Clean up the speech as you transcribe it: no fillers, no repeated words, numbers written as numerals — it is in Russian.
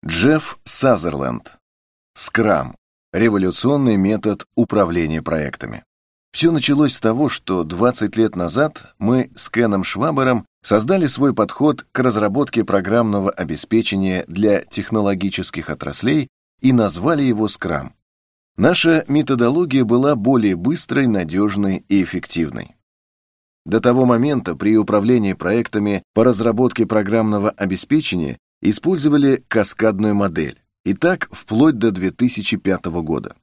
Джефф Сазерленд. Скрам. Революционный метод управления проектами. Все началось с того, что 20 лет назад мы с Кеном Швабером создали свой подход к разработке программного обеспечения для технологических отраслей и назвали его Скрам. Наша методология была более быстрой, надежной и эффективной. До того момента при управлении проектами по разработке программного обеспечения использовали каскадную модель, и так вплоть до 2005 года.